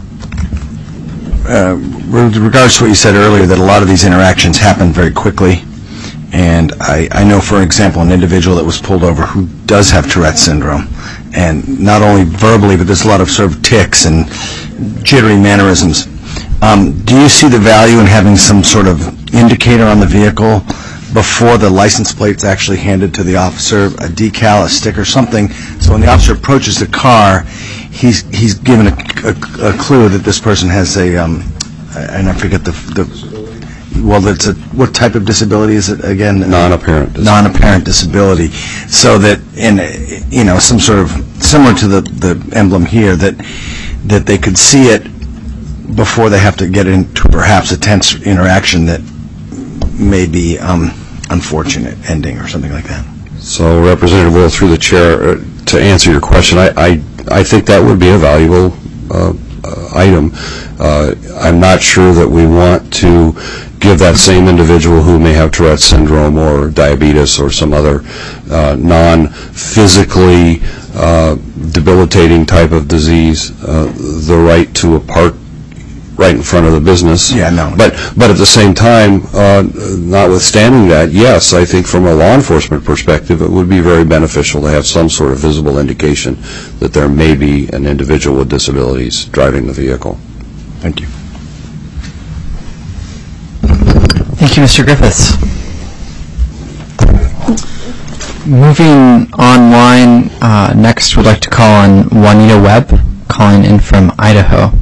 uh, with regards to what you said earlier, that a lot of these interactions happen very quickly, and I, I know, for example, an individual that was pulled over who does have Tourette's syndrome, and not only verbally, but there's a lot of sort of tics and jittery mannerisms. Um, do you see the value in having some sort of indicator on the vehicle before the license plate's actually handed to the officer, a decal, a sticker, something, so when the officer approaches the car, he's he's given a, a, a clue that this person has a, um, and I forget the, the well, it's a, what type of disability is it again?
Non-apparent disability.
Non-apparent disability. So that, in, you know, some sort of, similar to the, the emblem here, that that they could see it before they have to get into perhaps a tense interaction that may be um, unfortunate ending or something like that.
So, Representative Will, through the chair, uh, to answer your question, I, I, I think that would be a valuable uh, uh, item. Uh, I'm not sure that we want to give that same individual who may have Tourette's syndrome or diabetes or some other uh, non-physically uh, debilitating type of disease uh, the right to a park right in front of the business.
Yeah, no.
But but at the same time, uh, notwithstanding that, yes, I think from a law enforcement perspective, it would be very beneficial to have some sort of visible indication that there may be an individual with disabilities driving the vehicle.
Thank you.
Thank you, Mister Griffiths. Moving online, uh, next we'd like to call on Juanita Webb, calling in from Idaho.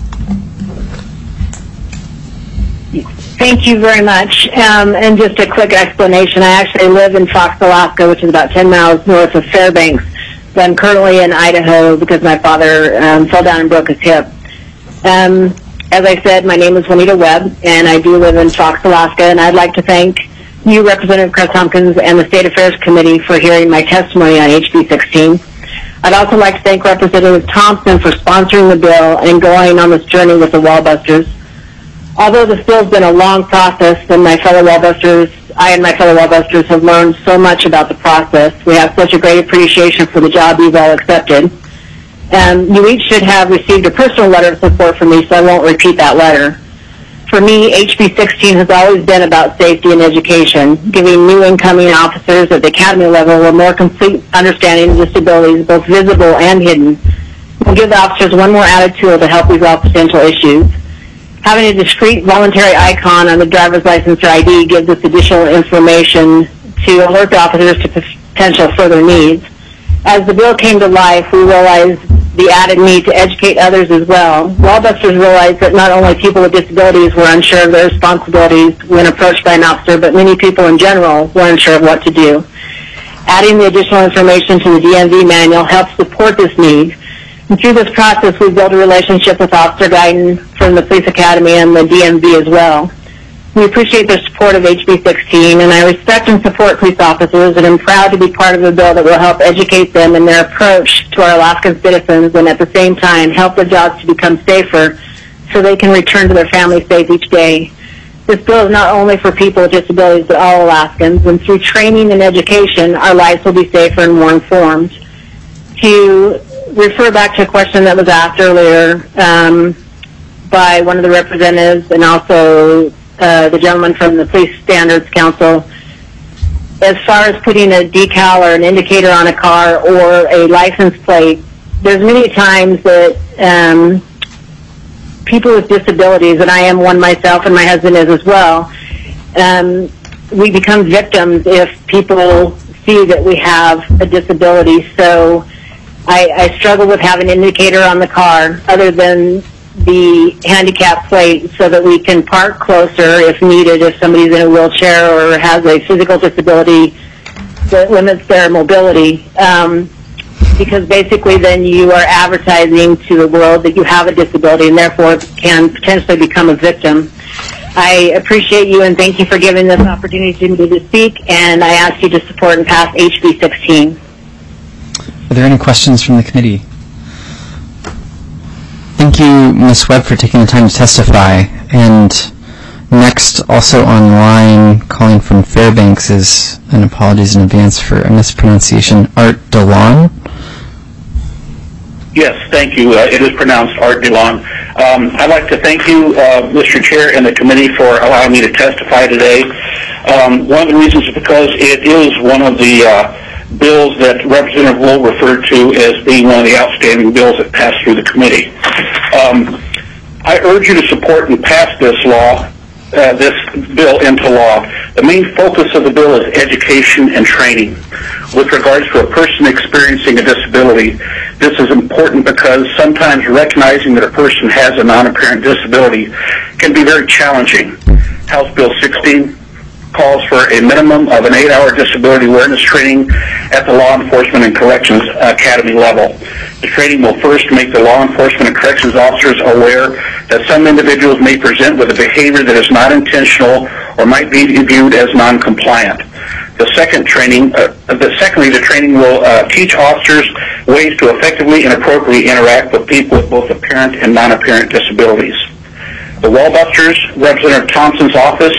Thank you very much. Um, and just a quick explanation. I actually live in Fox, Alaska, which is about ten miles north of Fairbanks. So I'm currently in Idaho because my father um, fell down and broke his hip. Um, as I said, my name is Juanita Webb, and I do live in Fox, Alaska, and I'd like to thank you, Representative Chris Tompkins, and the State Affairs Committee for hearing my testimony on H B sixteen. I'd also like to thank Representative Thompson for sponsoring the bill and going on this journey with the Wallbusters. Although this bill has been a long process, and my fellow Wallbusters, I and my fellow Wallbusters have learned so much about the process. We have such a great appreciation for the job you've all accepted. And you each should have received a personal letter of support from me, so I won't repeat that letter. For me, H B sixteen has always been about safety and education, giving new incoming officers at the academy level a more complete understanding of disabilities, both visible and hidden. We'll give the officers one more added tool to help resolve potential issues. Having a discrete voluntary icon on the driver's license or I D gives us additional information to alert the officers to potential further needs. As the bill came to life, we realized the added need to educate others as well. Wallbusters realized that not only people with disabilities were unsure of their responsibilities when approached by an officer, but many people in general were unsure of what to do. Adding the additional information to the D M V manual helps support this need. And through this process, we've built a relationship with Officer Guyton from the Police Academy and the D M V as well. We appreciate their support of H B sixteen, and I respect and support police officers, and I'm proud to be part of a bill that will help educate them in their approach to our Alaskan citizens, and at the same time help their jobs to become safer so they can return to their families safe each day. This bill is not only for people with disabilities, but all Alaskans, and through training and education, our lives will be safer and more informed. To refer back to a question that was asked earlier um, by one of the representatives and also uh, the gentleman from the Police Standards Council, as far as putting a decal or an indicator on a car or a license plate, there's many times that um, people with disabilities, and I am one myself and my husband is as well, um, we become victims if people see that we have a disability. So I, I struggle with having an indicator on the car other than the handicap plate so that we can park closer if needed, if somebody's in a wheelchair or has a physical disability that limits their mobility. Um, because basically then you are advertising to the world that you have a disability and therefore can potentially become a victim. I appreciate you and thank you for giving this opportunity to me to speak, and I ask you to support and pass H B sixteen.
Are there any questions from the committee? Thank you, Miz Webb, for taking the time to testify. And next, also online, calling from Fairbanks is, and apologies in advance for a mispronunciation, Art DeLon.
Yes, thank you. Uh, it is pronounced Art DeLon. Um, I'd like to thank you, uh, Mister Chair, and the committee for allowing me to testify today. Um, one of the reasons is because it is one of the uh, bills that Representative Wool referred to as being one of the outstanding bills that passed through the committee. Um, I urge you to support and pass this law, uh, this bill into law. The main focus of the bill is education and training. With regards to a person experiencing a disability, this is important because sometimes recognizing that a person has a non-apparent disability can be very challenging. House Bill sixteen calls for a minimum of an eight-hour disability awareness training at the Law Enforcement and Corrections Academy level. The training will first make the law enforcement and corrections officers aware that some individuals may present with a behavior that is not intentional or might be viewed as non-compliant. The second training, uh, the secondly, the training will uh, teach officers ways to effectively and appropriately interact with people with both apparent and non-apparent disabilities. The Wallbusters, Representative Thompson's office,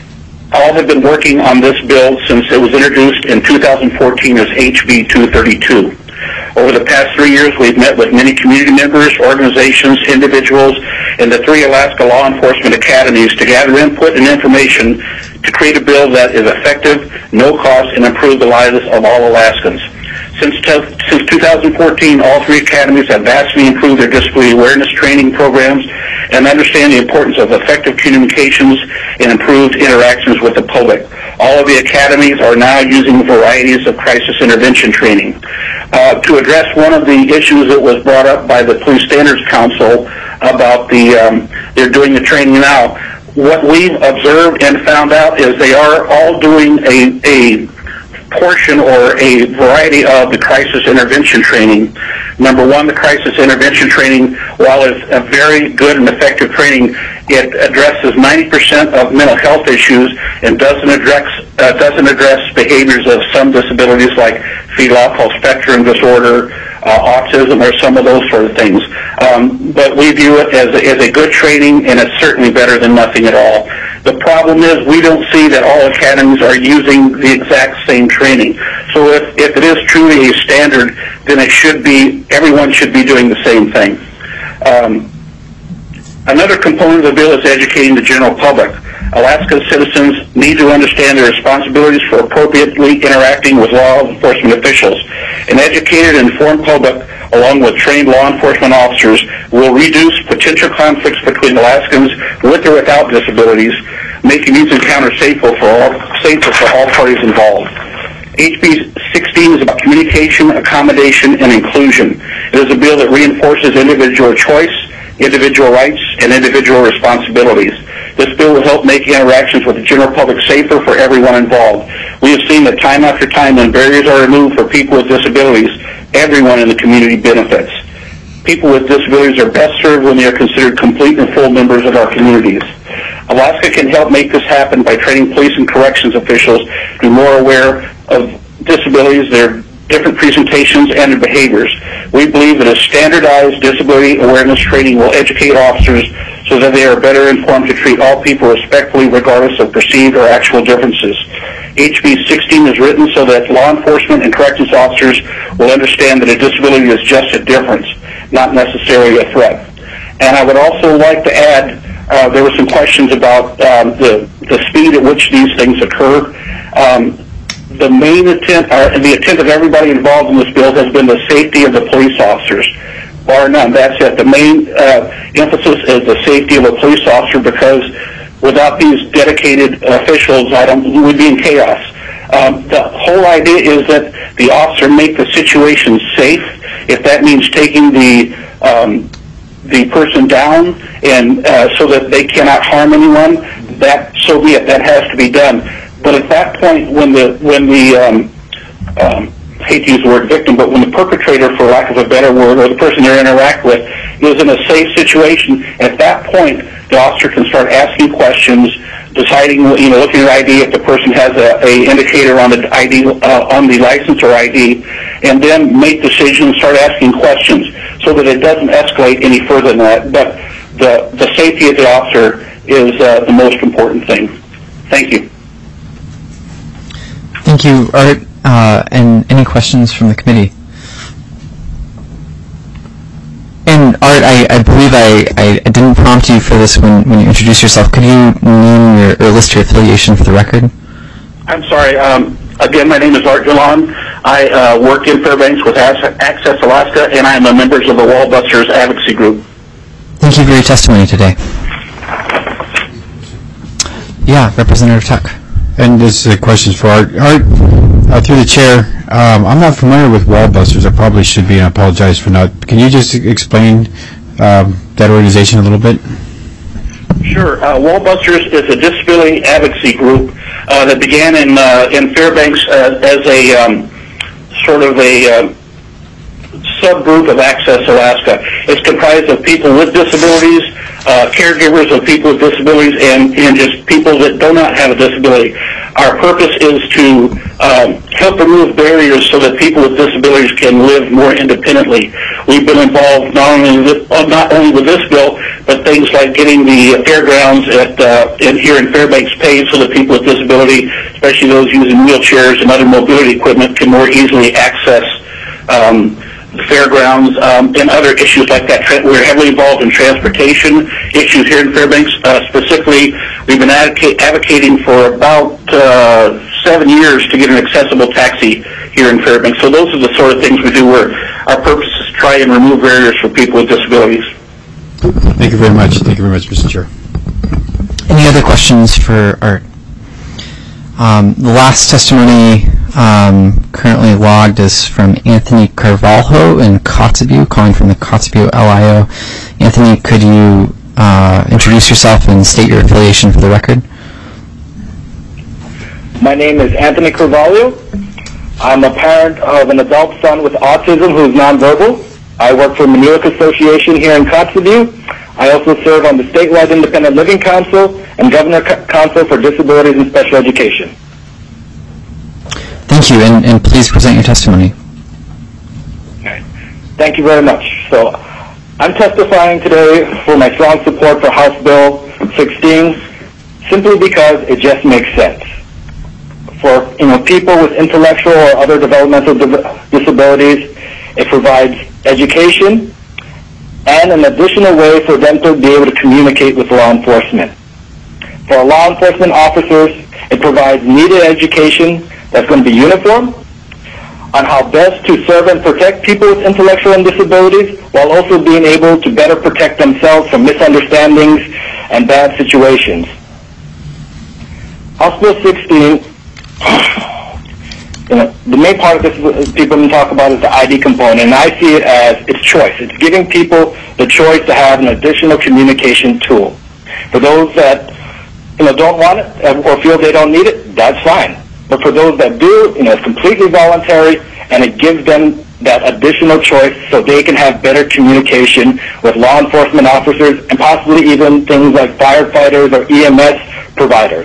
all have been working on this bill since it was introduced in two thousand fourteen as H B two thirty-two. Over the past three years, we've met with many community members, organizations, individuals, and the three Alaska Law Enforcement Academies to gather input and information to create a bill that is effective, no cost, and improve the lives of all Alaskans. Since, since two thousand fourteen, all three academies have vastly improved their disability awareness training programs and understand the importance of effective communications and improved interactions with the public. All of the academies are now using varieties of crisis intervention training. Uh, to address one of the issues that was brought up by the Police Standards Council about the, um, they're doing the training now, what we've observed and found out is they are all doing a, a portion or a variety of the crisis intervention training. Number one, the crisis intervention training, while it's a very good and effective training, it addresses ninety percent of mental health issues and doesn't address uh, doesn't address behaviors of some disabilities like fetal alcohol spectrum disorder, uh, autism, or some of those sort of things. Um, but we view it as a, as a good training, and it's certainly better than nothing at all. The problem is we don't see that all academies are using the exact same training. So if, if it is truly a standard, then it should be, everyone should be doing the same thing. Um, another component of the bill is educating the general public. Alaska citizens need to understand their responsibilities for appropriately interacting with law enforcement officials. An educated and informed public, along with trained law enforcement officers, will reduce potential conflicts between Alaskans with or without disabilities, making these encounters safer for all, safer for all parties involved. H B sixteen is about communication, accommodation, and inclusion. It is a bill that reinforces individual choice, individual rights, and individual responsibilities. This bill will help make interactions with the general public safer for everyone involved. We have seen that time after time when barriers are removed for people with disabilities, everyone in the community benefits. People with disabilities are best served when they are considered complete and full members of our communities. Alaska can help make this happen by training police and corrections officials to be more aware of disabilities, their different presentations, and their behaviors. We believe that a standardized disability awareness training will educate officers so that they are better informed to treat all people respectfully regardless of perceived or actual differences. H B sixteen is written so that law enforcement and corrections officers will understand that a disability is just a difference, not necessarily a threat. And I would also like to add, uh, there were some questions about um, the, the speed at which these things occur. Um, the main intent, uh, the intent of everybody involved in this bill has been the safety of the police officers. Bar none, that's it. The main uh, emphasis is the safety of a police officer, because without these dedicated officials, I don't, we'd be in chaos. Um, the whole idea is that the officer make the situation safe. If that means taking the um, the person down and uh, so that they cannot harm anyone, that so be it. That has to be done. But at that point, when the when the um, um, hate to use the word victim, but when the perpetrator, for lack of a better word, or the person they interact with, is in a safe situation, at that point, the officer can start asking questions, deciding, you know, looking at I D if the person has a, a indicator on the I D, uh, on the license or I D, and then make decisions, start asking questions, so that it doesn't escalate any further than that. But the the safety of the officer is uh, the most important thing. Thank you.
Thank you, Art. Uh, and any questions from the committee? And Art, I, I believe I, I didn't prompt you for this when, when you introduced yourself. Could you name your, or list your affiliation for the record?
I'm sorry. Um, again, my name is Art Gillon. I uh, work in Fairbanks with Access Alaska, and I am a member of the Wallbusters Advocacy Group.
Thank you for your testimony today. Yeah, Representative Tuck.
And this is a question for Art. Art, uh, through the chair, um, I'm not familiar with Wallbusters. I probably should be, and I apologize for not. Can you just explain um, that organization a little bit?
Sure. Uh, Wallbusters is a disability advocacy group uh, that began in uh, in Fairbanks uh, as a um, sort of a uh, subgroup of Access Alaska. It's comprised of people with disabilities, uh, caregivers of people with disabilities, and, and just people that do not have a disability. Our purpose is to um, help remove barriers so that people with disabilities can live more independently. We've been involved not only with, uh, not only with this bill, but things like getting the fairgrounds at uh, in, here in Fairbanks paved so that people with disability, especially those using wheelchairs and other mobility equipment, can more easily access um, the fairgrounds, um, and other issues like that. We're heavily involved in transportation issues here in Fairbanks. Uh, specifically, we've been advocate, advocating for about uh, seven years to get an accessible taxi here in Fairbanks. So those are the sort of things we do where our purpose is to try and remove barriers for people with disabilities.
Thank you very much. Thank you very much, Mister Chair.
Any other questions for Art? Um, the last testimony um, currently logged is from Anthony Carvalho in Kotzebue, calling from the Kotzebue L I O. Anthony, could you uh, introduce yourself and state your affiliation for the record?
My name is Anthony Carvalho. I'm a parent of an adult son with autism who's nonverbal. I work for Manulik Association here in Kotzebue. I also serve on the statewide Independent Living Council and Governor Council for Disabilities and Special Education.
Thank you, and, and please present your testimony.
Okay. Thank you very much. So, I'm testifying today for my strong support for House Bill sixteen, simply because it just makes sense. For you know people with intellectual or other developmental disabilities, it provides education and an additional way for them to be able to communicate with law enforcement. For law enforcement officers, it provides needed education that's going to be uniform on how best to serve and protect people with intellectual and disabilities, while also being able to better protect themselves from misunderstandings and bad situations. House Bill sixteen, you know, the main part of this people can talk about is the I D component, and I see it as it's choice. It's giving people the choice to have an additional communication tool. For those that you know don't want it or feel they don't need it, that's fine. But for those that do, you know, it's completely voluntary, and it gives them that additional choice so they can have better communication with law enforcement officers and possibly even things like firefighters or E M S providers.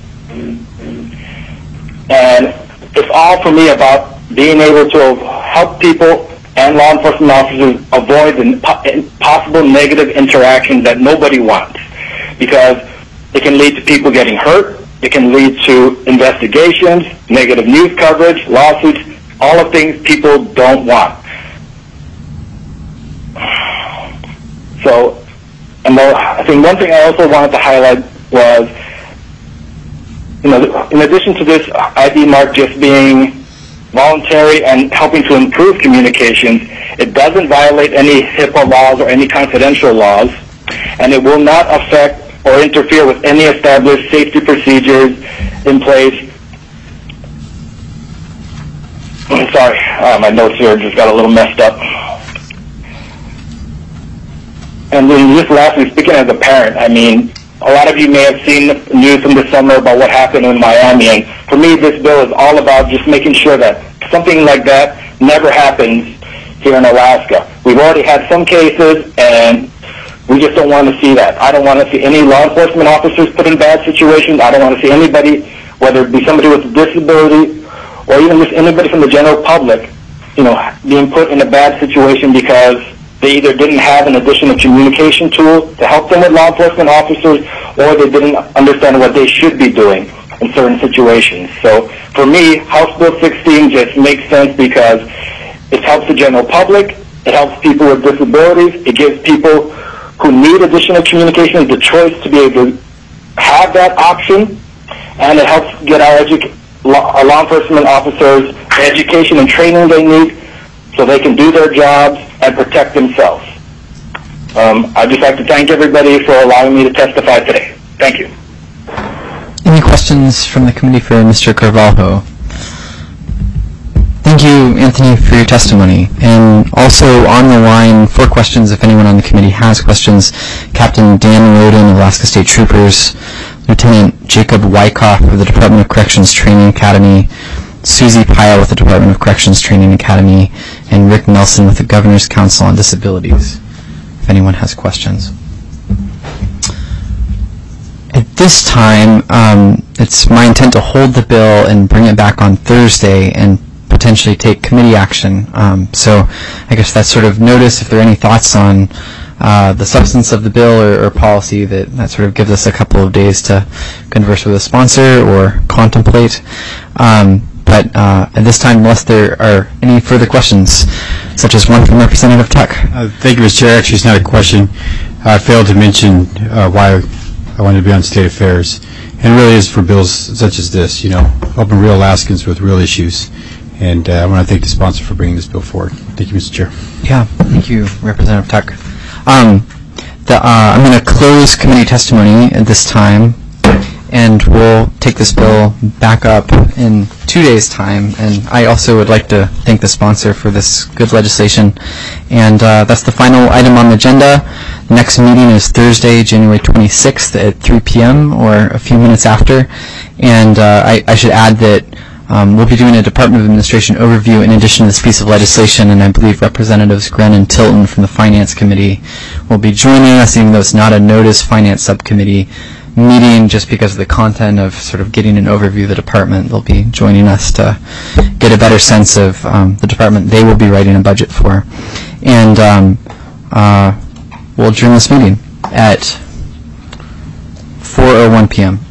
And it's all for me about being able to help people and law enforcement officers avoid the possible negative interactions that nobody wants, because it can lead to people getting hurt, it can lead to investigations, negative news coverage, lawsuits, all of things people don't want. So, and the, I think one thing I also wanted to highlight was, you know, in addition to this I D mark just being voluntary and helping to improve communications, it doesn't violate any HIPAA laws or any confidential laws, and it will not affect or interfere with any established safety procedures in place. I'm sorry, uh, my notes here just got a little messed up. And then just lastly, speaking as a parent, I mean, a lot of you may have seen news from the summer about what happened in Miami, and for me, this bill is all about just making sure that something like that never happens here in Alaska. We've already had some cases, and we just don't want to see that. I don't want to see any law enforcement officers put in bad situations. I don't want to see anybody, whether it be somebody with a disability or even just anybody from the general public, you know, being put in a bad situation because they either didn't have an additional communication tool to help them with law enforcement officers, or they didn't understand what they should be doing in certain situations. So for me, House Bill sixteen just makes sense because it helps the general public, it helps people with disabilities, it gives people who need additional communication the choice to be able to have that option, and it helps get our, edu- law, our law enforcement officers the education and training they need so they can do their jobs and protect themselves. Um, I'd just like to thank everybody for allowing me to testify today. Thank you.
Any questions from the committee for Mister Carvalho? Thank you, Anthony, for your testimony. And also on the line for questions, if anyone on the committee has questions, Captain Dan Roden of Alaska State Troopers, Lieutenant Jacob Wyckoff of the Department of Corrections Training Academy, Susie Pyle with the Department of Corrections Training Academy, and Rick Nelson with the Governor's Council on Disabilities, if anyone has questions. At this time, um, it's my intent to hold the bill and bring it back on Thursday and potentially take committee action. Um, so I guess that's sort of notice if there are any thoughts on uh, the substance of the bill or, or policy, that, that sort of gives us a couple of days to converse with a sponsor or contemplate. Um, but uh, at this time, unless there are any further questions, such as one from Representative Tuck.
Uh, thank you, Mister Chair. Actually, it's not a question. I failed to mention uh, why I wanted to be on State Affairs. And it really is for bills such as this, you know, helping real Alaskans with real issues. And uh, I want to thank the sponsor for bringing this bill forward. Thank you, Mister Chair.
Yeah, thank you, Representative Tuck. Um, the, uh, I'm going to close committee testimony at this time, and we'll take this bill back up in two days' time. And I also would like to thank the sponsor for this good legislation. And uh, that's the final item on the agenda. The next meeting is Thursday, January twenty-sixth at three p.m. or a few minutes after. And uh, I, I should add that Um, we'll be doing a Department of Administration overview in addition to this piece of legislation, and I believe Representatives Grenn and Tilton from the Finance Committee will be joining us, even though it's not a notice Finance Subcommittee meeting, just because of the content of sort of getting an overview of the department. They'll be joining us to get a better sense of um, the department they will be writing a budget for. And um, uh, we'll adjourn this meeting at four oh one p.m.